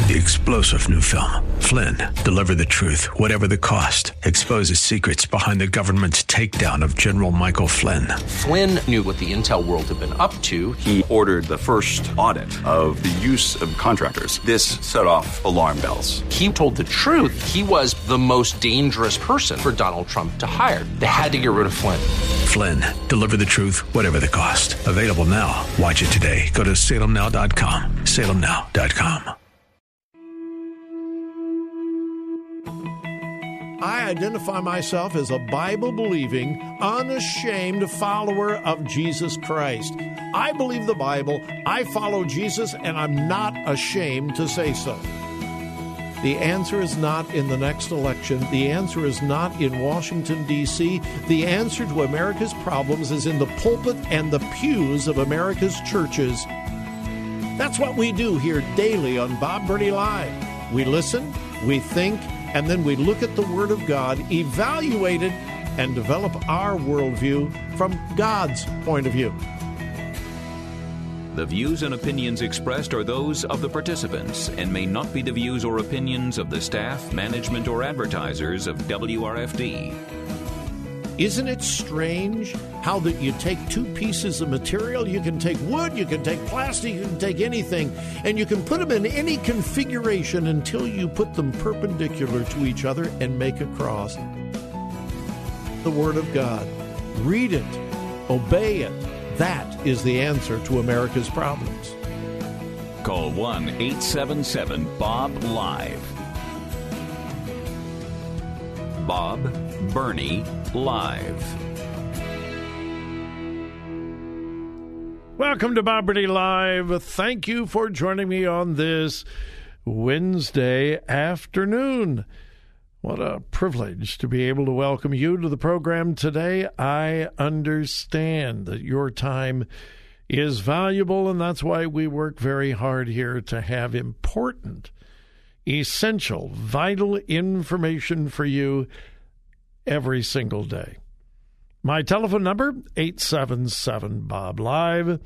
The explosive new film, Flynn, deliver the truth, whatever the cost, exposes secrets behind the government's takedown of General Michael Flynn. Flynn knew what the intel world had been up to. He ordered the first audit of the use of contractors. This set off alarm bells. He told the truth. He was the most dangerous person for Donald Trump to hire. They had to get rid of Flynn. Flynn, deliver the truth, whatever the cost. Available now. Watch it today. Go to salemnow.com. salemnow.com. I identify myself as a Bible-believing, unashamed follower of Jesus Christ. I believe the Bible, I follow Jesus, and I'm not ashamed to say so. The answer is not in the next election. The answer is not in Washington, D.C. The answer to America's problems is in the pulpit and the pews of America's churches. That's what we do here daily on Bob Burney Live. We listen, we think, and then we look at the Word of God, evaluate it, and develop our worldview from God's point of view. The views and opinions expressed are those of the participants and may not be the views or opinions of the staff, management, or advertisers of WRFD. Isn't it strange how that you take two pieces of material, you can take wood, you can take plastic, you can take anything, and you can put them in any configuration until you put them perpendicular to each other and make a cross. The Word of God. Read it. Obey it. That is the answer to America's problems. Call 1-877-BOB-LIVE. Bob Burney Live. Welcome to Bob Burney Live. Thank you for joining me on this Wednesday afternoon. What a privilege to be able to welcome you to the program today. I understand that your time is valuable, and that's why we work very hard here to have important, essential, vital information for you every single day. My telephone number, 877-BOB-LIVE,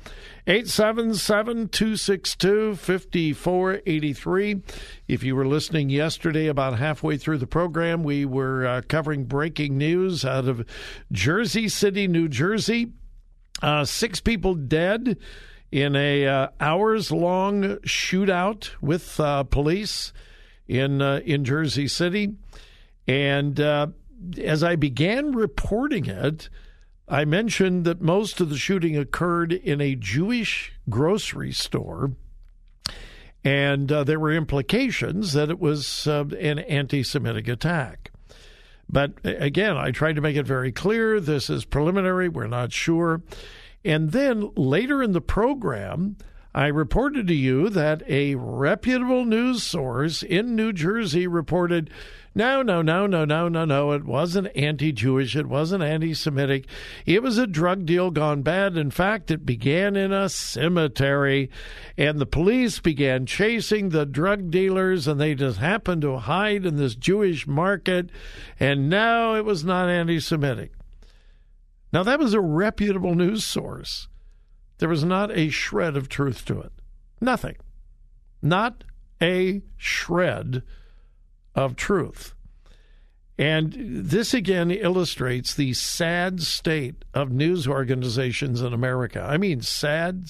877-262-5483. If you were listening yesterday, about halfway through the program, we were covering breaking news out of Jersey City, New Jersey. 6 people dead in a hours-long shootout with police in Jersey City. And as I began reporting it, I mentioned that most of the shooting occurred in a Jewish grocery store, and there were implications that it was an anti-Semitic attack. But again, I tried to make it very clear, this is preliminary, we're not sure. And then later in the program, I reported to you that a reputable news source in New Jersey reported, no, it wasn't anti-Jewish, it wasn't anti-Semitic, it was a drug deal gone bad. In fact, it began in a cemetery, and the police began chasing the drug dealers, and they just happened to hide in this Jewish market, and now it was not anti-Semitic. Now, that was a reputable news source. There was not a shred of truth to it. Nothing. Not a shred of truth. And this again illustrates the sad state of news organizations in America. I mean, sad.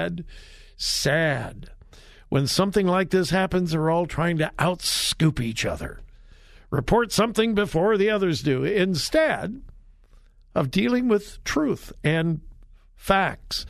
When something like this happens, they're all trying to outscoop each other. Report something before the others do, instead of dealing with truth and facts.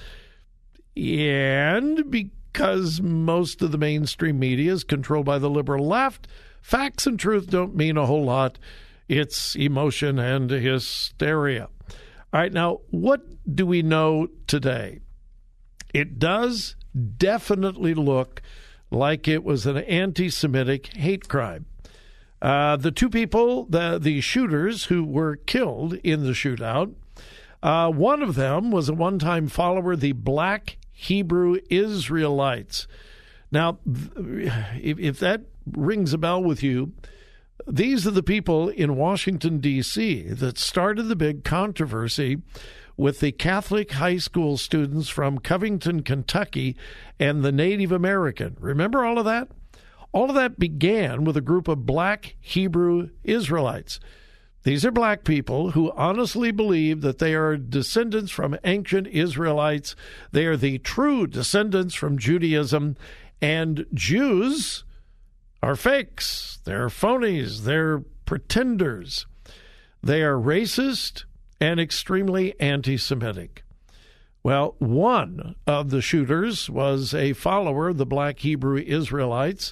And because most of the mainstream media is controlled by the liberal left, facts and truth don't mean a whole lot. It's emotion and hysteria. All right, now, what do we know today? It does definitely look like it was an anti-Semitic hate crime. The 2 people, the shooters who were killed in the shootout, one of them was a one-time follower of the Black Hebrew Israelites. Now, if that rings a bell with you, these are the people in Washington, D.C. that started the big controversy with the Catholic high school students from Covington, Kentucky, and the Native American. Remember all of that? All of that began with a group of black Hebrew Israelites. These are black people who honestly believe that they are descendants from ancient Israelites. They are the true descendants from Judaism, and Jews are fakes. They're phonies. They're pretenders. They are racist and extremely anti-Semitic. Well, one of the shooters was a follower of the black Hebrew Israelites.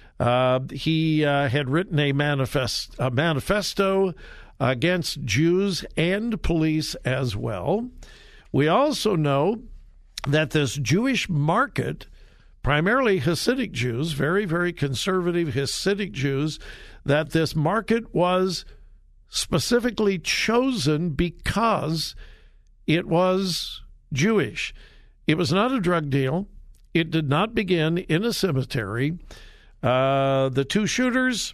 He had written a manifesto against Jews and police as well. We also know that this Jewish market, primarily Hasidic Jews, very, very conservative Hasidic Jews, that this market was specifically chosen because it was Jewish. It was not a drug deal. It did not begin in a cemetery. The two shooters,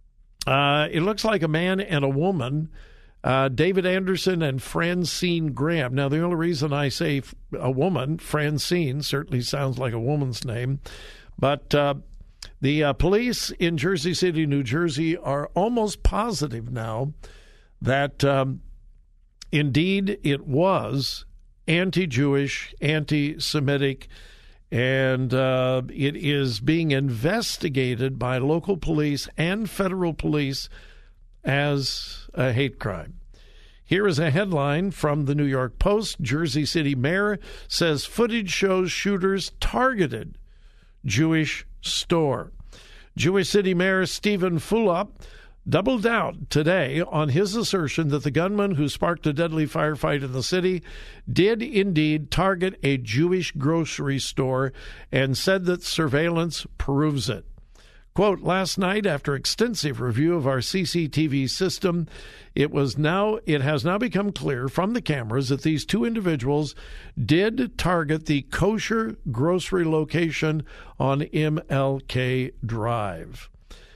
it looks like a man and a woman, David Anderson and Francine Graham. Now, the only reason I say a woman, Francine, certainly sounds like a woman's name, but the police in Jersey City, New Jersey, are almost positive now that indeed it was anti-Jewish, anti-Semitic, and it is being investigated by local police and federal police as a hate crime. Here is a headline from the New York Post. Jersey City mayor says footage shows shooters targeted Jewish store. Jewish City Mayor Stephen Fulop doubled down today on his assertion that the gunman who sparked a deadly firefight in the city did indeed target a Jewish grocery store and said that surveillance proves it. Quote, last night, after extensive review of our CCTV system, it has now become clear from the cameras that these two individuals did target the kosher grocery location on MLK Drive.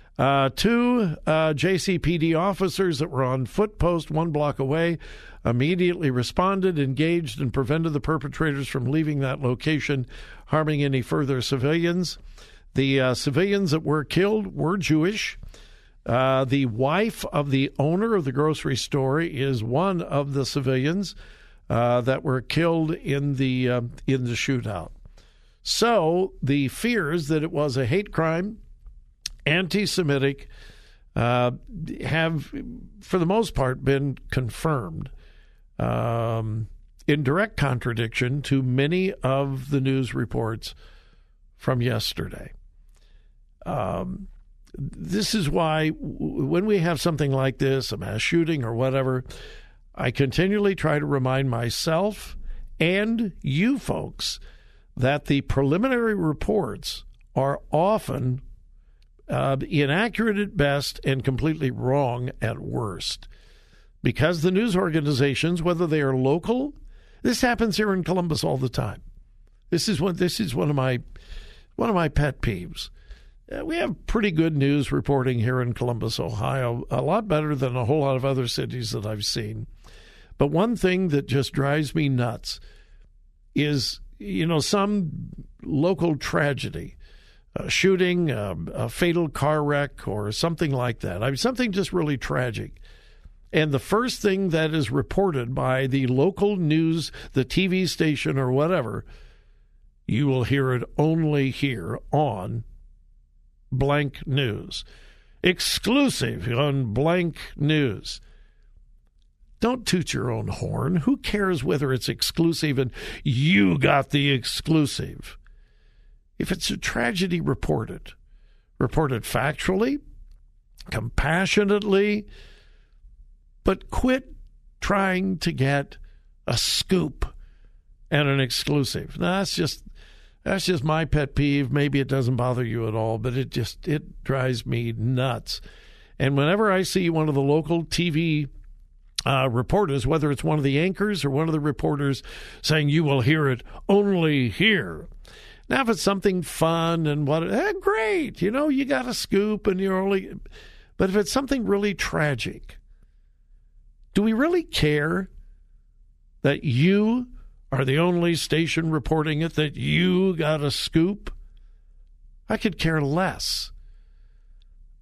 Two JCPD officers that were on foot post 1 block away immediately responded, engaged, and prevented the perpetrators from leaving that location, harming any further civilians. The civilians that were killed were Jewish. The wife of the owner of the grocery store is one of the civilians that were killed in the shootout. So the fears that it was a hate crime, anti-Semitic, have, for the most part, been confirmed in direct contradiction to many of the news reports from yesterday. This is why when we have something like this, a mass shooting or whatever, I continually try to remind myself and you folks that the preliminary reports are often inaccurate at best and completely wrong at worst. Because the news organizations, whether they are local, this happens here in Columbus all the time. This is one of my pet peeves. We have pretty good news reporting here in Columbus, Ohio, a lot better than a whole lot of other cities that I've seen. But one thing that just drives me nuts is, some local tragedy, a shooting, a fatal car wreck, or something like that. I mean, something just really tragic. And the first thing that is reported by the local news, the TV station or whatever, you will hear it only here on blank news. Exclusive on blank news. Don't toot your own horn. Who cares whether it's exclusive and you got the exclusive? If it's a tragedy, report it. Report it factually, compassionately, but quit trying to get a scoop and an exclusive. Now, that's just my pet peeve. Maybe it doesn't bother you at all, but it drives me nuts. And whenever I see one of the local TV reporters, whether it's one of the anchors or one of the reporters saying, you will hear it only here. Now, if it's something fun and great, you got a scoop and you're only, but if it's something really tragic, do we really care that you are the only station reporting it, that you got a scoop? I could care less.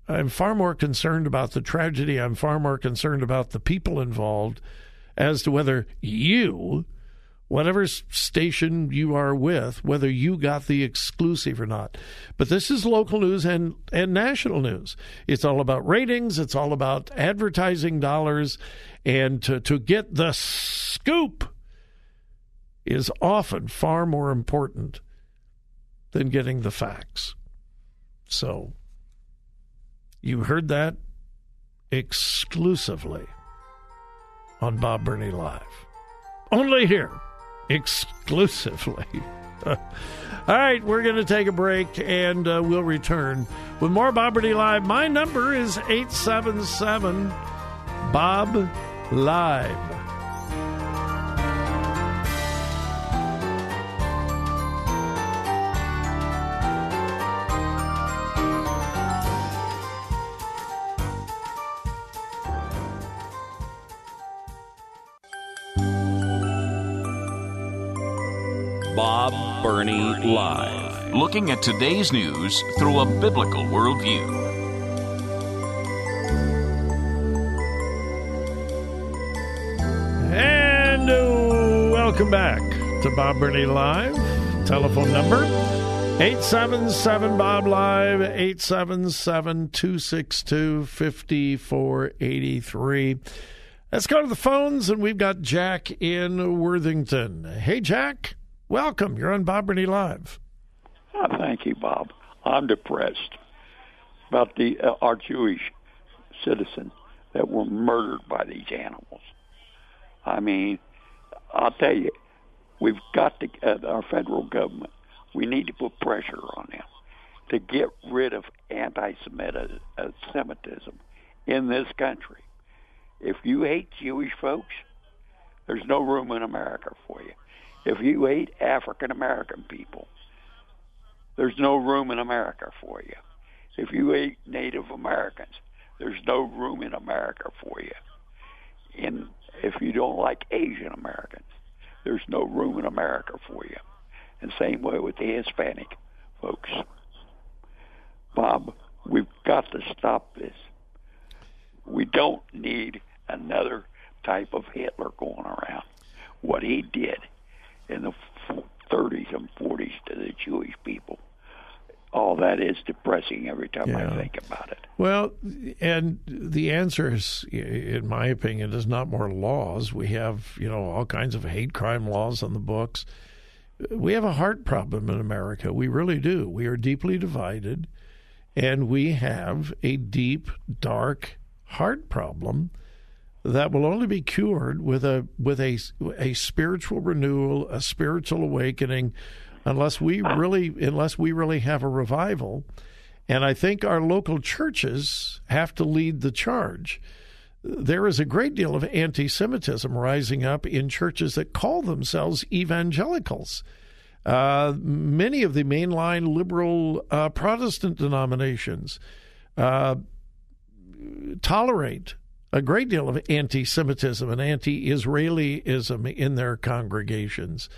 I'm far more concerned about the tragedy. I'm far more concerned about the people involved as to whether you, whatever station you are with, whether you got the exclusive or not. But this is local news and national news. It's all about ratings. It's all about advertising dollars. And to get the scoop is often far more important than getting the facts. So you heard that exclusively on Bob Burney Live. Only here, exclusively. All right, we're going to take a break, and we'll return with more Bob Burney Live. My number is 877-BOB-LIVE. Bob Burney Live. Looking at today's news through a biblical worldview. And welcome back to Bob Burney Live. Telephone number 877-BOB-LIVE, 877-262-5483. Let's go to the phones, and we've got Jack in Worthington. Hey, Jack. Welcome. You're on Bob Burney Live. Thank you, Bob. I'm depressed about our Jewish citizens that were murdered by these animals. I mean, I'll tell you, we've got to, our federal government, we need to put pressure on them to get rid of anti-Semitism in this country. If you hate Jewish folks, there's no room in America for you. If you hate African-American people, there's no room in America for you. If you hate Native Americans, there's no room in America for you. And if you don't like Asian Americans, there's no room in America for you. And same way with the Hispanic folks. Bob, we've got to stop this. We don't need another type of Hitler going around. What he did in the 30s and 40s to the Jewish people, all that is depressing every time I think about it. Well, and the answer is, in my opinion, is not more laws. We have, all kinds of hate crime laws on the books. We have a heart problem in America. We really do. We are deeply divided, and we have a deep, dark heart problem that will only be cured with a spiritual renewal, a spiritual awakening, unless we really have a revival. And I think our local churches have to lead the charge. There is a great deal of anti-Semitism rising up in churches that call themselves evangelicals. Many of the mainline liberal Protestant denominations tolerate a great deal of anti-Semitism and anti-Israelism in their congregations.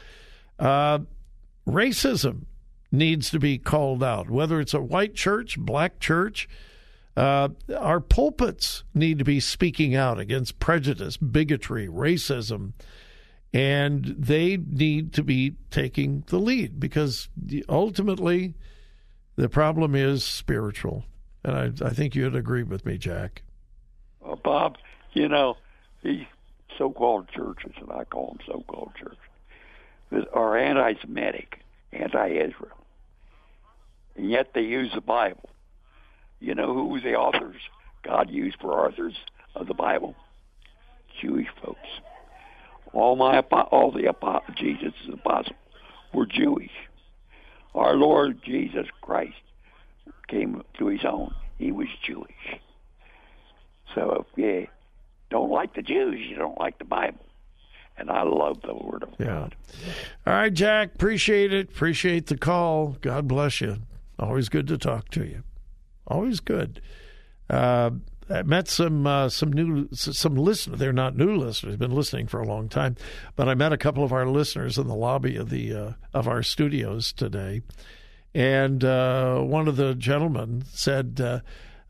Racism needs to be called out, whether it's a white church, black church. Our pulpits need to be speaking out against prejudice, bigotry, racism, and they need to be taking the lead because ultimately the problem is spiritual. And I think you'd agree with me, Jack. Bob, these so-called churches, and I call them so-called churches, are anti-Semitic, anti-Israel, and yet they use the Bible. You know who the authors God used for authors of the Bible? Jewish folks. All the Jesus' apostles were Jewish. Our Lord Jesus Christ came to his own. He was Jewish. So if you don't like the Jews, you don't like the Bible. And I love the Word of God. All right, Jack, appreciate it. Appreciate the call. God bless you. Always good to talk to you. Always good. I met some listeners. They're not new listeners. Been listening for a long time. But I met a couple of our listeners in the lobby of our studios today. And one of the gentlemen said,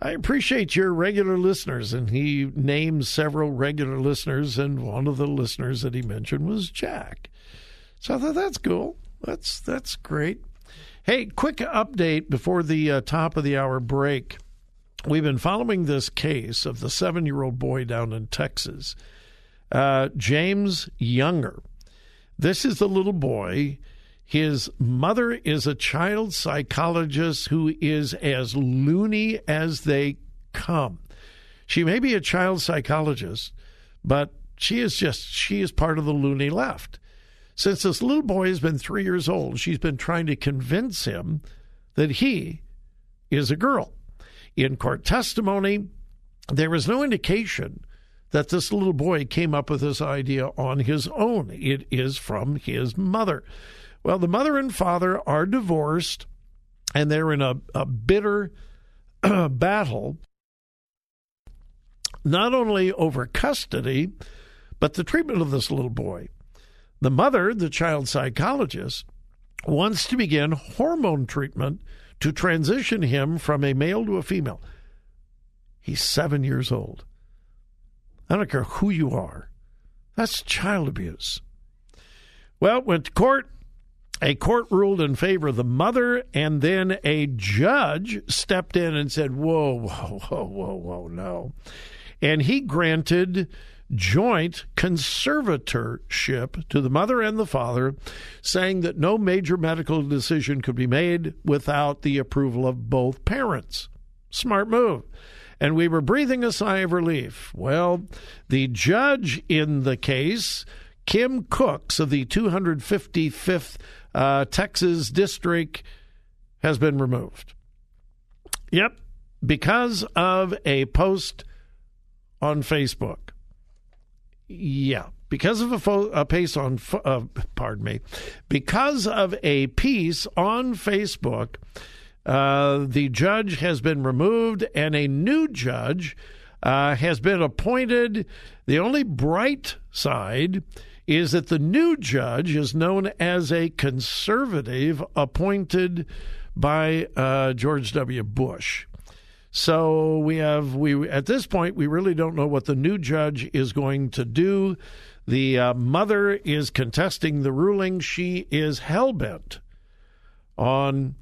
I appreciate your regular listeners, and he named several regular listeners, and one of the listeners that he mentioned was Jack. So I thought that's cool. That's great. Hey, quick update before the top of the hour break. We've been following this case of the 7-year-old boy down in Texas, James Younger. This is the little boy. His mother is a child psychologist who is as loony as they come. She may be a child psychologist, but she is part of the loony left. Since this little boy has been 3 years old, she's been trying to convince him that he is a girl. In court testimony, there was no indication that this little boy came up with this idea on his own. It is from his mother. Well, the mother and father are divorced, and they're in a bitter battle, not only over custody, but the treatment of this little boy. The mother, the child psychologist, wants to begin hormone treatment to transition him from a male to a female. He's 7 years old. I don't care who you are. That's child abuse. Well, went to court. A court ruled in favor of the mother, and then a judge stepped in and said, whoa, no. And he granted joint conservatorship to the mother and the father, saying that no major medical decision could be made without the approval of both parents. Smart move. And we were breathing a sigh of relief. Well, the judge in the case, Kim Cooks of the 255th Texas District, has been removed. Yep, because of a post on Facebook. Yeah, because of a piece on, because of a piece on Facebook, the judge has been removed and a new judge has been appointed. The only bright side is that the new judge is known as a conservative appointed by George W. Bush. So we at this point, we really don't know what the new judge is going to do. The mother is contesting the ruling. She is hell-bent on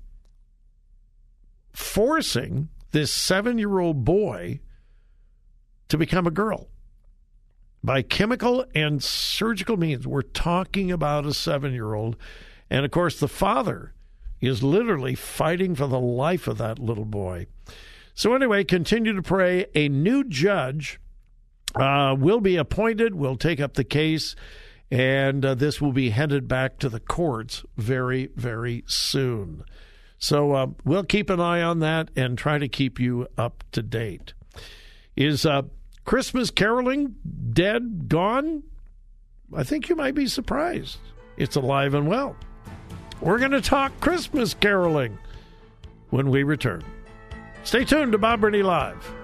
forcing this 7-year-old boy to become a girl by chemical and surgical means. We're talking about a 7-year-old. And, of course, the father is literally fighting for the life of that little boy. So anyway, continue to pray. A new judge will be appointed, will take up the case, and this will be headed back to the courts very, very soon. So we'll keep an eye on that and try to keep you up to date. Is Christmas caroling dead, gone? I think you might be surprised. It's alive and well. We're going to talk Christmas caroling when we return. Stay tuned to Bob Burney Live.